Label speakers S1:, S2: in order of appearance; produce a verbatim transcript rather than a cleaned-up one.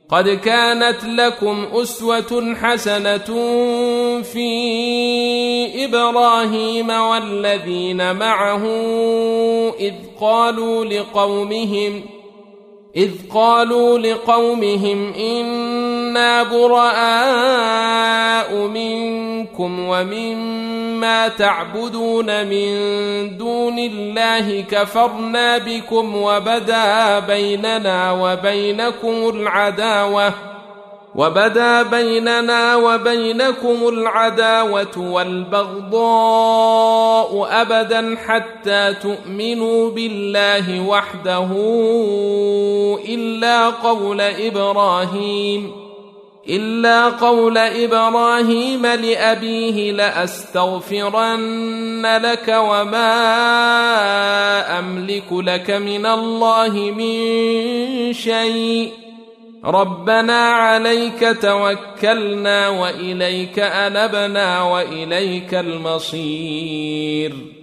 S1: قد كانت لكم أسوة حسنة في إبراهيم والذين معه إذ قالوا لقومهم إذ قالوا لقومهم إنا براء منكم ومما تعبدون من دون الله كفرنا بكم وبدا بيننا وبينكم العداوة وبدا بيننا وبينكم العداوة والبغضاء أبدا حتى تؤمنوا بالله وحده إلا قول إبراهيم إلا قول إبراهيم لأبيه لأستغفرن لك وما أملك لك من الله من شيء ربنا عليك توكلنا وإليك أنبنا وإليك المصير